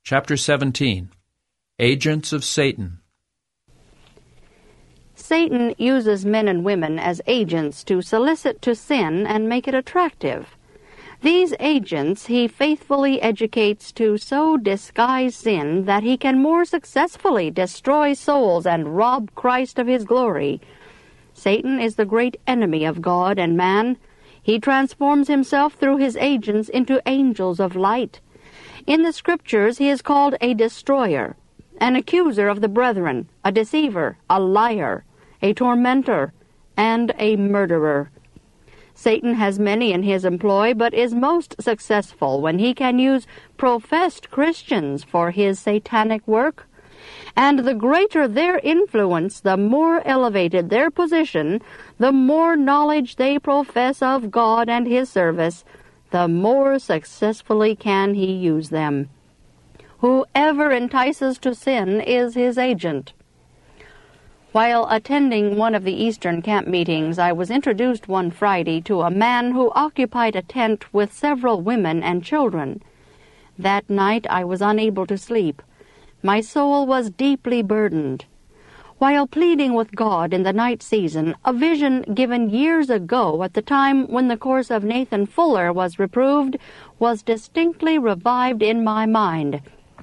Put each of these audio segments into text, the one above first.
Chapter 17. Agents of Satan. Satan uses men and women as agents to solicit to sin and make it attractive. These agents he faithfully educates to so disguise sin that he can more successfully destroy souls and rob Christ of his glory. Satan is the great enemy of God and man. He transforms himself through his agents into angels of light. In the Scriptures he is called a destroyer, an accuser of the brethren, a deceiver, a liar, a tormentor, and a murderer. Satan has many in his employ, but is most successful when he can use professed Christians for his satanic work. And the greater their influence, the more elevated their position, the more knowledge they profess of God and his service, the more successfully can he use them. Whoever entices to sin is his agent. While attending one of the Eastern camp meetings, I was introduced one Friday to a man who occupied a tent with several women and children. That night I was unable to sleep. My soul was deeply burdened. While pleading with God in the night season, a vision given years ago at the time when the course of Nathan Fuller was reproved was distinctly revived in my mind.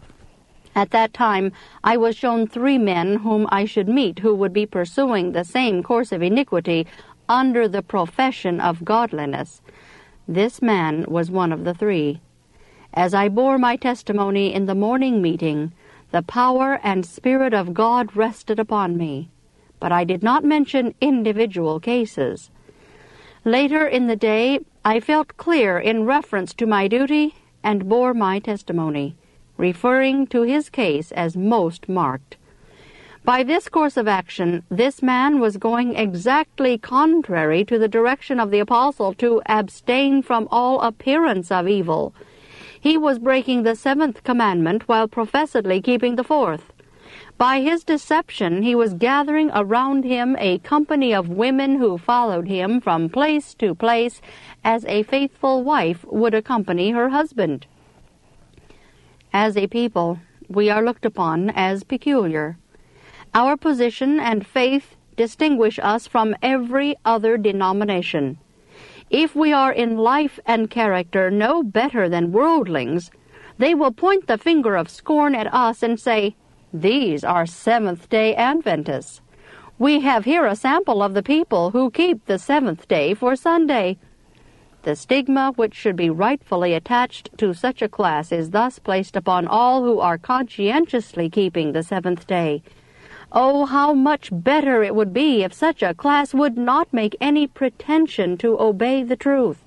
At that time, I was shown 3 men whom I should meet who would be pursuing the same course of iniquity under the profession of godliness. This man was one of the 3. As I bore my testimony in the morning meeting, the power and Spirit of God rested upon me, but I did not mention individual cases. Later in the day, I felt clear in reference to my duty and bore my testimony, referring to his case as most marked. By this course of action, this man was going exactly contrary to the direction of the apostle to abstain from all appearance of evil. He was breaking the 7th commandment while professedly keeping the 4th. By his deception, he was gathering around him a company of women who followed him from place to place as a faithful wife would accompany her husband. As a people, we are looked upon as peculiar. Our position and faith distinguish us from every other denomination. If we are in life and character no better than worldlings, they will point the finger of scorn at us and say, "These are Seventh-day Adventists. We have here a sample of the people who keep the 7th day for Sunday." The stigma which should be rightfully attached to such a class is thus placed upon all who are conscientiously keeping the 7th day. Oh, how much better it would be if such a class would not make any pretension to obey the truth.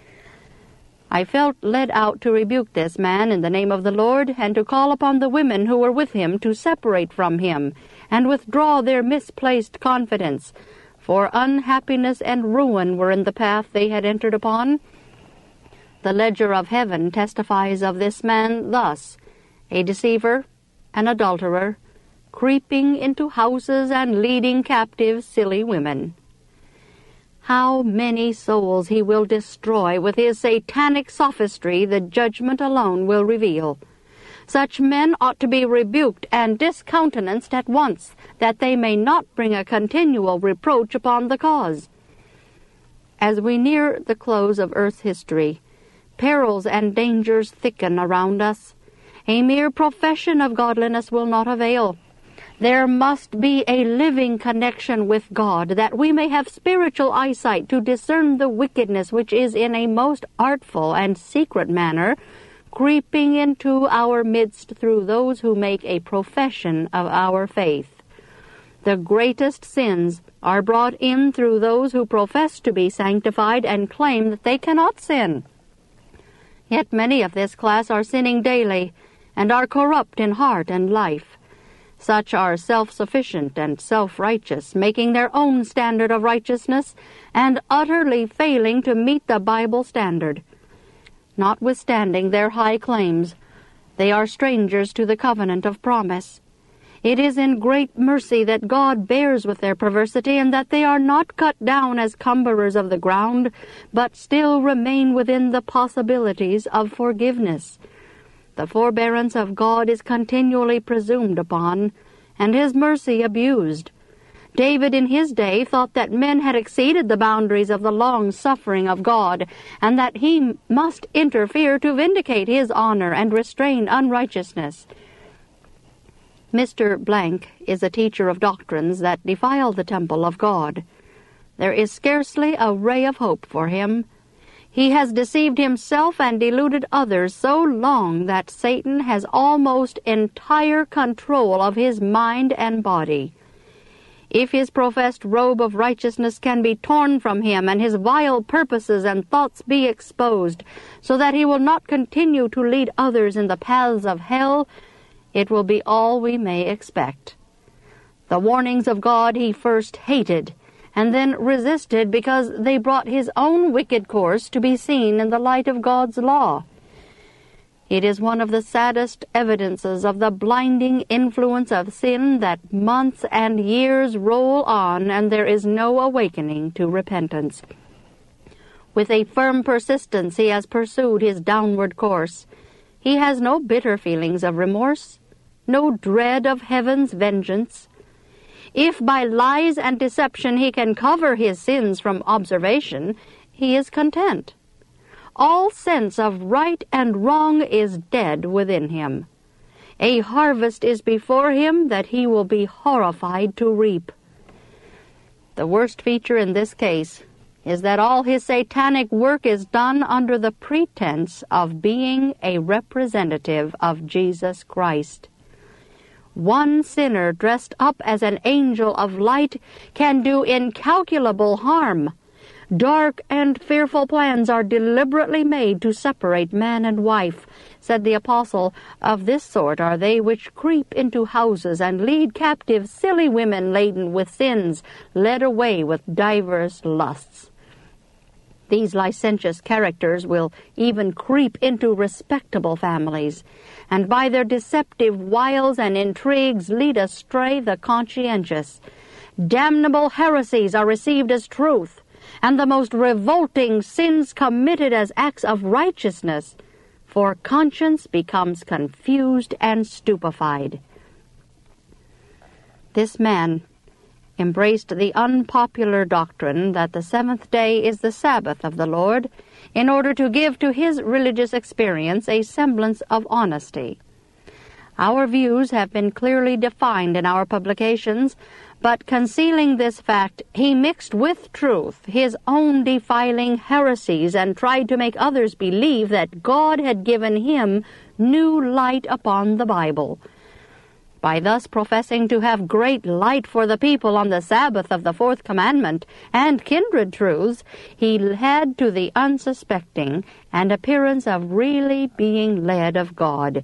I felt led out to rebuke this man in the name of the Lord, and to call upon the women who were with him to separate from him and withdraw their misplaced confidence, for unhappiness and ruin were in the path they had entered upon. The ledger of heaven testifies of this man thus: a deceiver, an adulterer, creeping into houses and leading captive silly women. How many souls he will destroy with his satanic sophistry the judgment alone will reveal. Such men ought to be rebuked and discountenanced at once, that they may not bring a continual reproach upon the cause. As we near the close of earth's history, perils and dangers thicken around us. A mere profession of godliness will not avail. There must be a living connection with God, that we may have spiritual eyesight to discern the wickedness which is in a most artful and secret manner creeping into our midst through those who make a profession of our faith. The greatest sins are brought in through those who profess to be sanctified and claim that they cannot sin. Yet many of this class are sinning daily, and are corrupt in heart and life. Such are self-sufficient and self-righteous, making their own standard of righteousness, and utterly failing to meet the Bible standard. Notwithstanding their high claims, they are strangers to the covenant of promise. It is in great mercy that God bears with their perversity, and that they are not cut down as cumberers of the ground, but still remain within the possibilities of forgiveness. the forbearance of God is continually presumed upon, and his mercy abused. David in his day thought that men had exceeded the boundaries of the long suffering of God, and that he must interfere to vindicate his honor and restrain unrighteousness. Mr. Blank is a teacher of doctrines that defile the temple of God. There is scarcely a ray of hope for him. He has deceived himself and deluded others so long that Satan has almost entire control of his mind and body. If his professed robe of righteousness can be torn from him, and his vile purposes and thoughts be exposed, so that he will not continue to lead others in the paths of hell, it will be all we may expect. The warnings of God he first hated, and then resisted because they brought his own wicked course to be seen in the light of God's law. It is one of the saddest evidences of the blinding influence of sin that months and years roll on and there is no awakening to repentance. With a firm persistence he has pursued his downward course. He has no bitter feelings of remorse, no dread of heaven's vengeance. If by lies and deception he can cover his sins from observation, he is content. All sense of right and wrong is dead within him. A harvest is before him that he will be horrified to reap. The worst feature in this case is that all his satanic work is done under the pretense of being a representative of Jesus Christ. One sinner dressed up as an angel of light can do incalculable harm. Dark and fearful plans are deliberately made to separate man and wife, said the apostle. Of this sort are they which creep into houses and lead captive silly women laden with sins, led away with divers lusts. These licentious characters will even creep into respectable families, and by their deceptive wiles and intrigues lead astray the conscientious. Damnable heresies are received as truth, and the most revolting sins committed as acts of righteousness, for conscience becomes confused and stupefied. This man embraced the unpopular doctrine that the seventh day is the Sabbath of the Lord, in order to give to his religious experience a semblance of honesty. Our views have been clearly defined in our publications, but concealing this fact, he mixed with truth his own defiling heresies and tried to make others believe that God had given him new light upon the Bible. By thus professing to have great light for the people on the Sabbath of the fourth commandment and kindred truths, he had to the unsuspecting an appearance of really being led of God.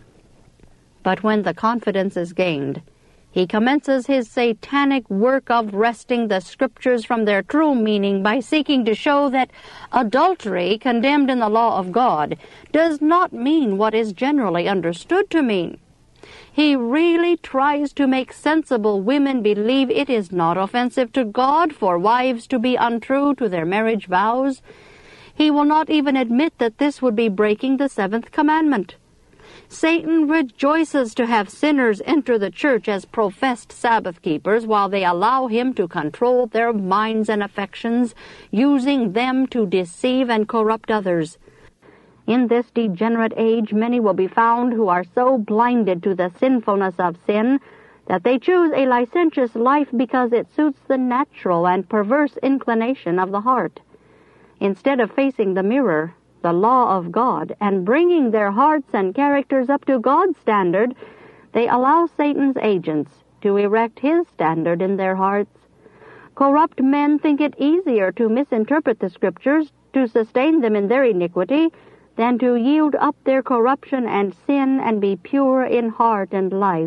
But when the confidence is gained, he commences his satanic work of wresting the Scriptures from their true meaning by seeking to show that adultery, condemned in the law of God, does not mean what is generally understood to mean. He really tries to make sensible women believe it is not offensive to God for wives to be untrue to their marriage vows. He will not even admit that this would be breaking the seventh commandment. Satan rejoices to have sinners enter the church as professed Sabbath keepers while they allow him to control their minds and affections, using them to deceive and corrupt others. In this degenerate age, many will be found who are so blinded to the sinfulness of sin that they choose a licentious life because it suits the natural and perverse inclination of the heart. Instead of facing the mirror, the law of God, and bringing their hearts and characters up to God's standard, they allow Satan's agents to erect his standard in their hearts. Corrupt men think it easier to misinterpret the Scriptures, to sustain them in their iniquity, than to yield up their corruption and sin and be pure in heart and life.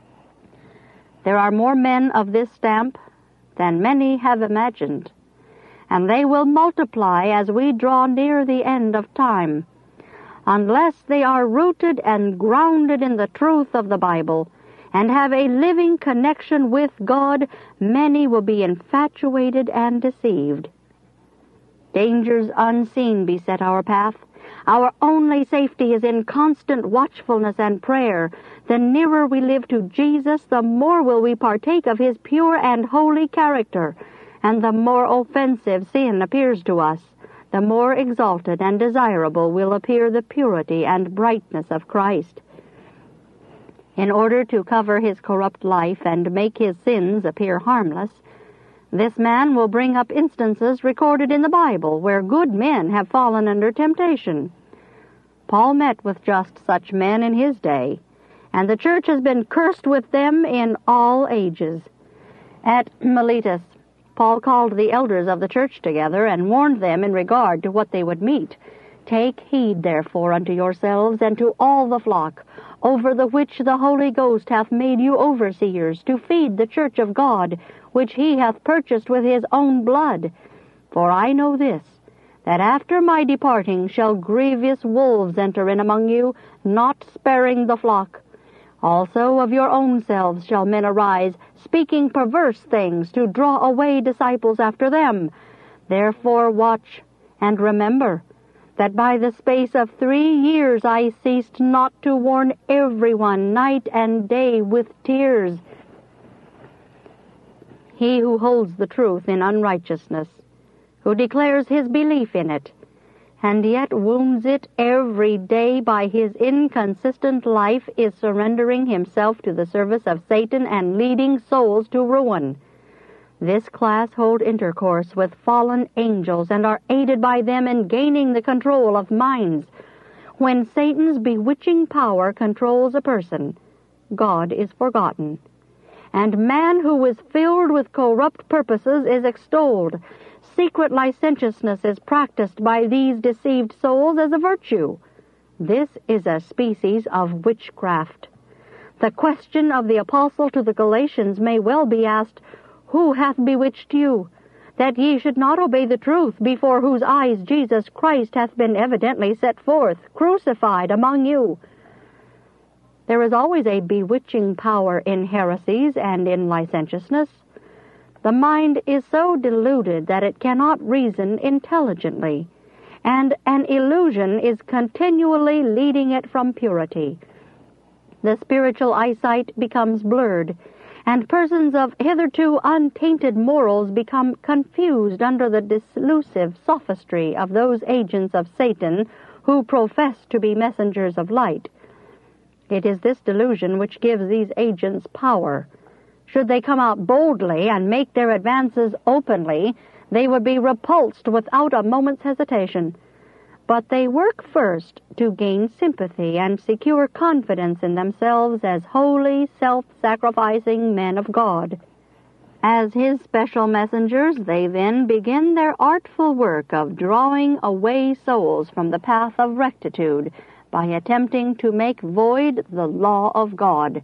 There are more men of this stamp than many have imagined, and they will multiply as we draw near the end of time. Unless they are rooted and grounded in the truth of the Bible and have a living connection with God, many will be infatuated and deceived. Dangers unseen beset our path, Our only safety is in constant watchfulness and prayer. The nearer we live to Jesus, the more will we partake of his pure and holy character, and the more offensive sin appears to us, the more exalted and desirable will appear the purity and brightness of Christ. In order to cover his corrupt life and make his sins appear harmless, this man will bring up instances recorded in the Bible where good men have fallen under temptation. Paul met with just such men in his day, and the church has been cursed with them in all ages. At Miletus, Paul called the elders of the church together and warned them in regard to what they would meet. "Take heed, therefore, unto yourselves and to all the flock, over the which the Holy Ghost hath made you overseers, to feed the church of God, which he hath purchased with his own blood. For I know this, that after my departing shall grievous wolves enter in among you, not sparing the flock. Also of your own selves shall men arise, speaking perverse things, to draw away disciples after them. Therefore watch, and remember, that by the space of 3 years I ceased not to warn everyone night and day with tears. He who holds the truth in unrighteousness, who declares his belief in it, and yet wounds it every day by his inconsistent life, is surrendering himself to the service of Satan and leading souls to ruin. This class hold intercourse with fallen angels and are aided by them in gaining the control of minds. When Satan's bewitching power controls a person, God is forgotten, and man who is filled with corrupt purposes is extolled. Secret licentiousness is practiced by these deceived souls as a virtue. This is a species of witchcraft. The question of the apostle to the Galatians may well be asked, "Who hath bewitched you, that ye should not obey the truth, before whose eyes Jesus Christ hath been evidently set forth, crucified among you?" There is always a bewitching power in heresies and in licentiousness. The mind is so deluded that it cannot reason intelligently, and an illusion is continually leading it from purity. The spiritual eyesight becomes blurred, and persons of hitherto untainted morals become confused under the delusive sophistry of those agents of Satan who profess to be messengers of light. It is this delusion which gives these agents power. Should they come out boldly and make their advances openly, they would be repulsed without a moment's hesitation. But they work first to gain sympathy and secure confidence in themselves as holy, self-sacrificing men of God. As his special messengers, they then begin their artful work of drawing away souls from the path of rectitude by attempting to make void the law of God.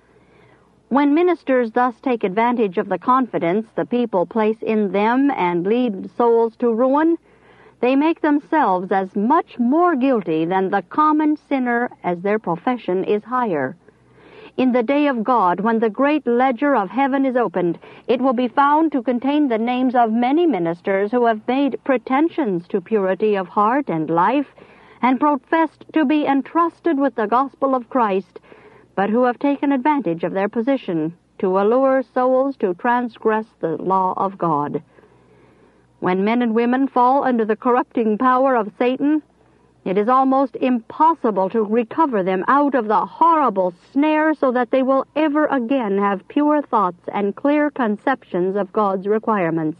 When ministers thus take advantage of the confidence the people place in them and lead souls to ruin, they make themselves as much more guilty than the common sinner as their profession is higher. In the day of God, when the great ledger of heaven is opened, it will be found to contain the names of many ministers who have made pretensions to purity of heart and life, and professed to be entrusted with the gospel of Christ, but who have taken advantage of their position to allure souls to transgress the law of God. When men and women fall under the corrupting power of Satan, it is almost impossible to recover them out of the horrible snare so that they will ever again have pure thoughts and clear conceptions of God's requirements.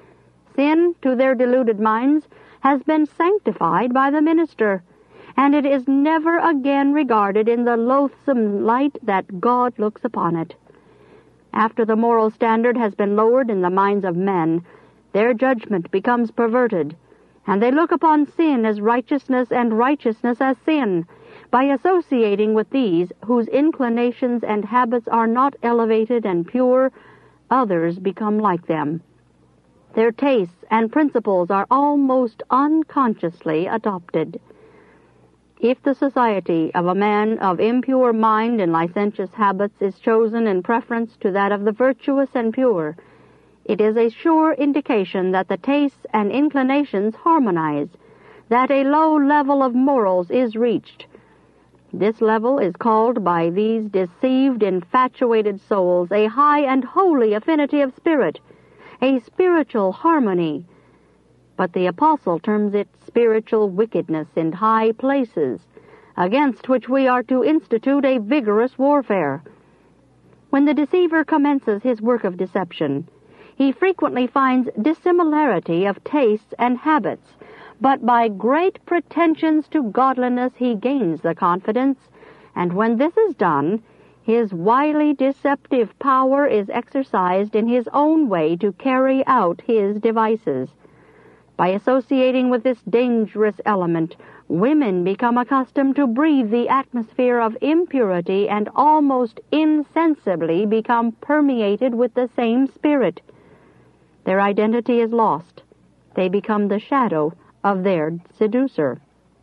Sin, to their deluded minds, has been sanctified by the minister, and it is never again regarded in the loathsome light that God looks upon it. After the moral standard has been lowered in the minds of men, their judgment becomes perverted, and they look upon sin as righteousness and righteousness as sin. By associating with these, whose inclinations and habits are not elevated and pure, others become like them. Their tastes and principles are almost unconsciously adopted. If the society of a man of impure mind and licentious habits is chosen in preference to that of the virtuous and pure, it is a sure indication that the tastes and inclinations harmonize. that a low level of morals is reached. This level is called by these deceived, infatuated souls a high and holy affinity of spirit, a spiritual harmony. But the apostle terms it spiritual wickedness in high places, against which we are to institute a vigorous warfare. When the deceiver commences his work of deception, he frequently finds dissimilarity of tastes and habits, but by great pretensions to godliness he gains the confidence, and when this is done, his wily deceptive power is exercised in his own way to carry out his devices. By associating with this dangerous element, women become accustomed to breathe the atmosphere of impurity and almost insensibly become permeated with the same spirit. Their identity is lost. They become the shadow of their seducer.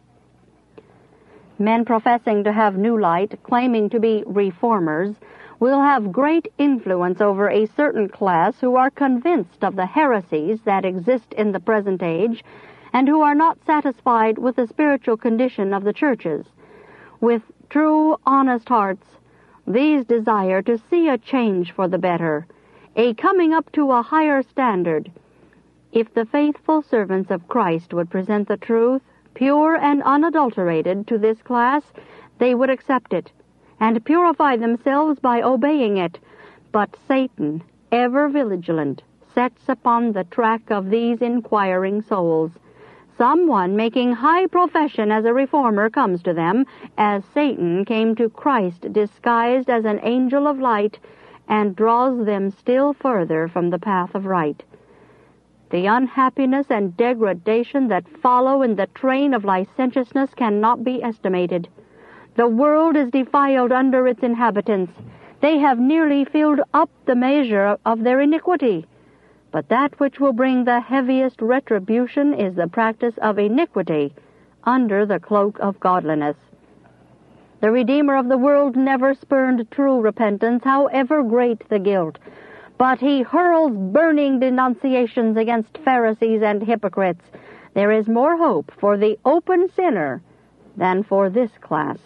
Men professing to have new light, claiming to be reformers, will have great influence over a certain class who are convinced of the heresies that exist in the present age and who are not satisfied with the spiritual condition of the churches. With true, honest hearts, these desire to see a change for the better, a coming up to a higher standard. If the faithful servants of Christ would present the truth, pure and unadulterated, to this class, they would accept it and purify themselves by obeying it. But Satan, ever vigilant, sets upon the track of these inquiring souls. Someone making high profession as a reformer comes to them, as Satan came to Christ disguised as an angel of light, and draws them still further from the path of right. The unhappiness and degradation that follow in the train of licentiousness cannot be estimated. The world is defiled under its inhabitants. They have nearly filled up the measure of their iniquity. But that which will bring the heaviest retribution is the practice of iniquity under the cloak of godliness. The Redeemer of the world never spurned true repentance, however great the guilt, but he hurls burning denunciations against Pharisees and hypocrites. There is more hope for the open sinner than for this class.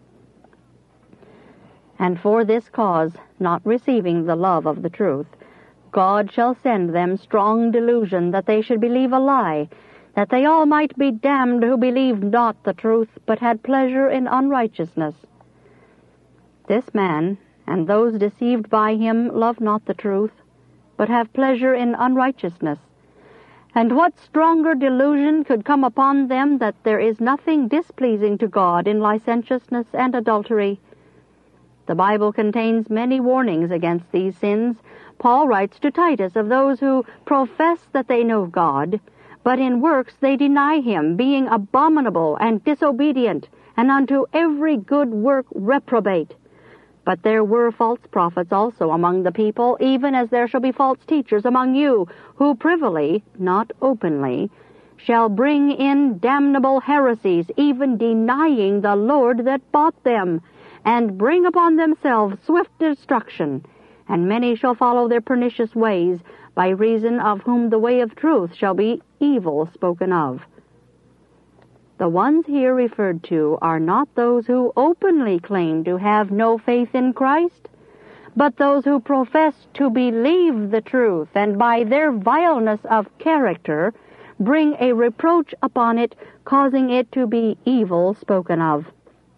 And for this cause, not receiving the love of the truth, God shall send them strong delusion that they should believe a lie, that they all might be damned who believed not the truth, but had pleasure in unrighteousness. This man, and those deceived by him, love not the truth, but have pleasure in unrighteousness. And what stronger delusion could come upon them that there is nothing displeasing to God in licentiousness and adultery? The Bible contains many warnings against these sins. Paul writes to Titus of those who profess that they know God, but in works they deny him, being abominable and disobedient, and unto every good work reprobate. But there were false prophets also among the people, even as there shall be false teachers among you, who privily, not openly, shall bring in damnable heresies, even denying the Lord that bought them, and bring upon themselves swift destruction. And many shall follow their pernicious ways, by reason of whom the way of truth shall be evil spoken of. The ones here referred to are not those who openly claim to have no faith in Christ, but those who profess to believe the truth, and by their vileness of character bring a reproach upon it, causing it to be evil spoken of.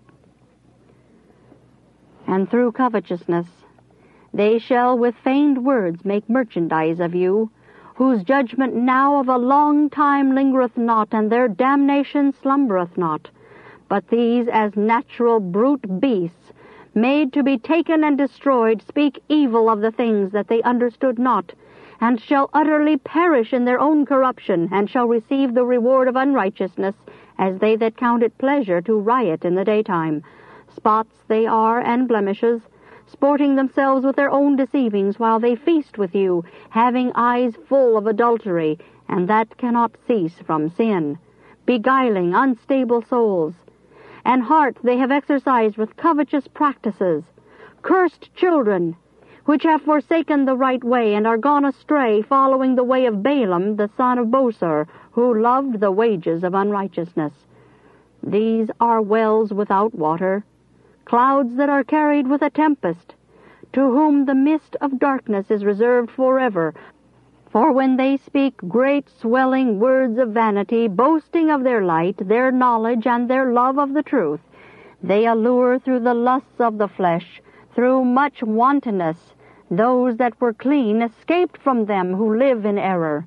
And through covetousness they shall with feigned words make merchandise of you, whose judgment now of a long time lingereth not, and their damnation slumbereth not. But these, as natural brute beasts, made to be taken and destroyed, speak evil of the things that they understood not, and shall utterly perish in their own corruption, and shall receive the reward of unrighteousness, as they that count it pleasure to riot in the daytime. Spots they are, and blemishes, sporting themselves with their own deceivings, while they feast with you, having eyes full of adultery, and that cannot cease from sin, beguiling unstable souls. And heart they have exercised with covetous practices. Cursed children, which have forsaken the right way and are gone astray, following the way of Balaam the son of Bosor, who loved the wages of unrighteousness. These are wells without water, clouds that are carried with a tempest, to whom the mist of darkness is reserved forever. For when they speak great swelling words of vanity, boasting of their light, their knowledge, and their love of the truth, they allure through the lusts of the flesh, through much wantonness, those that were clean escaped from them who live in error.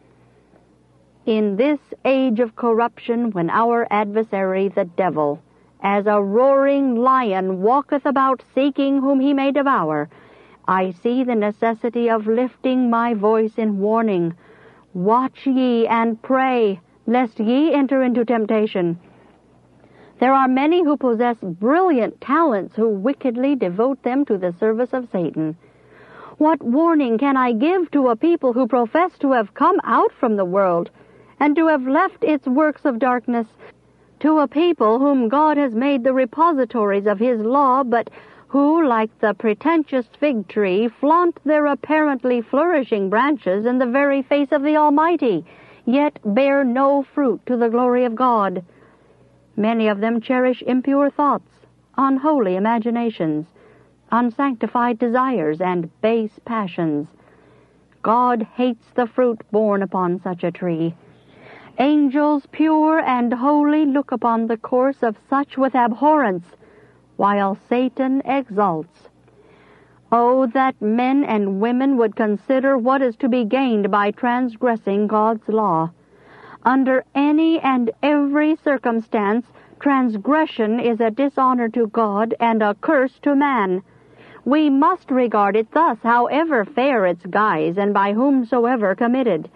In this age of corruption, when our adversary, the devil, as a roaring lion walketh about seeking whom he may devour, I see the necessity of lifting my voice in warning. Watch ye and pray, lest ye enter into temptation. There are many who possess brilliant talents who wickedly devote them to the service of Satan. What warning can I give to a people who profess to have come out from the world, and to have left its works of darkness, to a people whom God has made the repositories of His law, but who, like the pretentious fig tree, flaunt their apparently flourishing branches in the very face of the Almighty, yet bear no fruit to the glory of God? Many of them cherish impure thoughts, unholy imaginations, unsanctified desires, and base passions. God hates the fruit borne upon such a tree. Angels pure and holy look upon the course of such with abhorrence, while Satan exults. Oh, that men and women would consider what is to be gained by transgressing God's law. Under any and every circumstance, transgression is a dishonor to God and a curse to man. We must regard it thus, however fair its guise, and by whomsoever committed.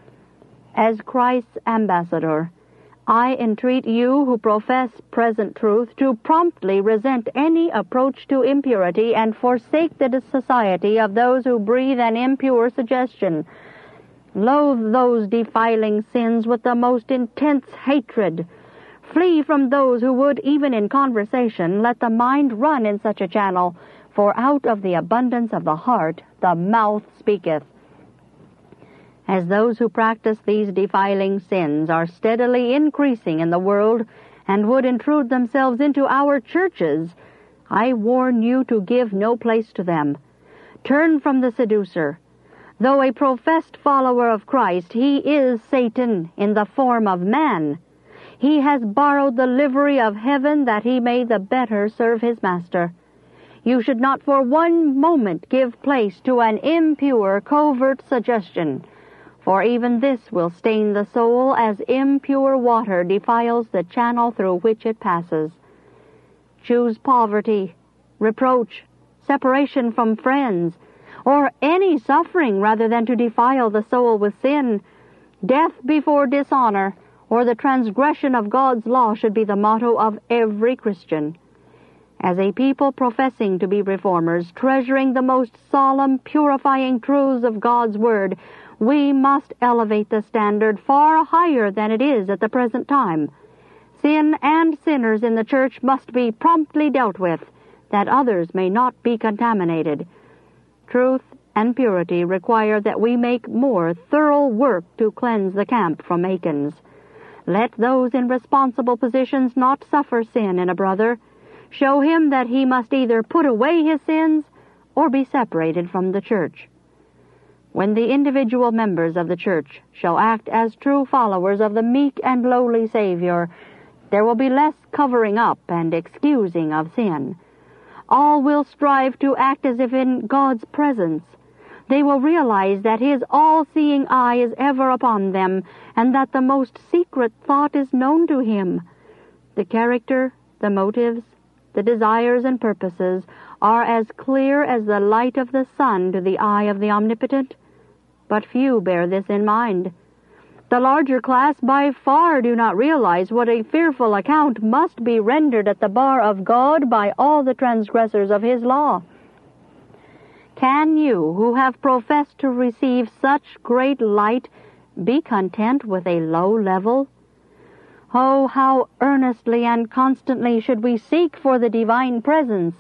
As Christ's ambassador, I entreat you who profess present truth to promptly resent any approach to impurity and forsake the society of those who breathe an impure suggestion. Loathe those defiling sins with the most intense hatred. Flee from those who would, even in conversation, let the mind run in such a channel, for out of the abundance of the heart the mouth speaketh. As those who practice these defiling sins are steadily increasing in the world and would intrude themselves into our churches, I warn you to give no place to them. Turn from the seducer. Though a professed follower of Christ, he is Satan in the form of man. He has borrowed the livery of heaven that he may the better serve his master. You should not for one moment give place to an impure, covert suggestion, for even this will stain the soul as impure water defiles the channel through which it passes. Choose poverty, reproach, separation from friends, or any suffering rather than to defile the soul with sin. Death before dishonor, or the transgression of God's law should be the motto of every Christian. As a people professing to be reformers, treasuring the most solemn, purifying truths of God's Word, we must elevate the standard far higher than it is at the present time. Sin and sinners in the church must be promptly dealt with, that others may not be contaminated. Truth and purity require that we make more thorough work to cleanse the camp from Achans. Let those in responsible positions not suffer sin in a brother. Show him that he must either put away his sins or be separated from the church. When the individual members of the church shall act as true followers of the meek and lowly Savior, there will be less covering up and excusing of sin. All will strive to act as if in God's presence. They will realize that His all-seeing eye is ever upon them, and that the most secret thought is known to Him. The character, the motives, the desires and purposes are as clear as the light of the sun to the eye of the Omnipotent, but few bear this in mind. The larger class by far do not realize what a fearful account must be rendered at the bar of God by all the transgressors of His law. Can you, who have professed to receive such great light, be content with a low level? Oh, how earnestly and constantly should we seek for the divine presence,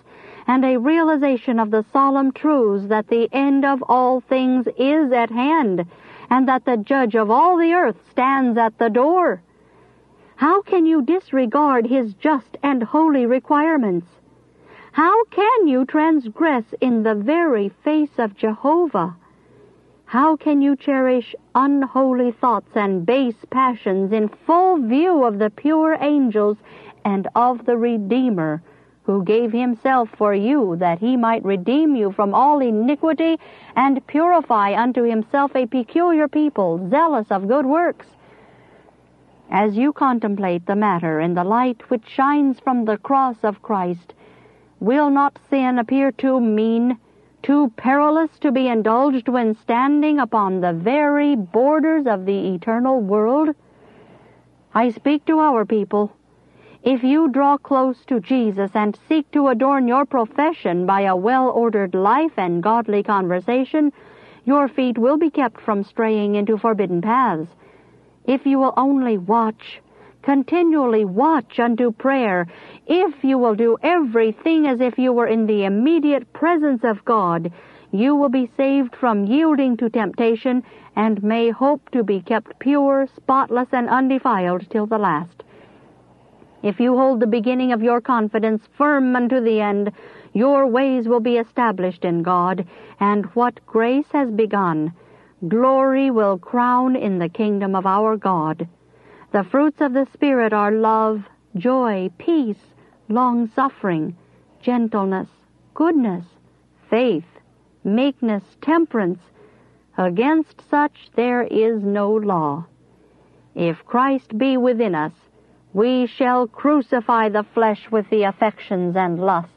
and a realization of the solemn truths that the end of all things is at hand, and that the Judge of all the earth stands at the door? How can you disregard His just and holy requirements? How can you transgress in the very face of Jehovah? How can you cherish unholy thoughts and base passions in full view of the pure angels and of the Redeemer, who gave Himself for you, that He might redeem you from all iniquity and purify unto Himself a peculiar people, zealous of good works? As you contemplate the matter in the light which shines from the cross of Christ, will not sin appear too mean, too perilous to be indulged when standing upon the very borders of the eternal world? I speak to our people. If you draw close to Jesus and seek to adorn your profession by a well-ordered life and godly conversation, your feet will be kept from straying into forbidden paths. If you will only watch, continually watch unto prayer, if you will do everything as if you were in the immediate presence of God, you will be saved from yielding to temptation and may hope to be kept pure, spotless, and undefiled till the last. If you hold the beginning of your confidence firm unto the end, your ways will be established in God, and what grace has begun, glory will crown in the kingdom of our God. The fruits of the Spirit are love, joy, peace, long-suffering, gentleness, goodness, faith, meekness, temperance. Against such there is no law. If Christ be within us, we shall crucify the flesh with the affections and lusts.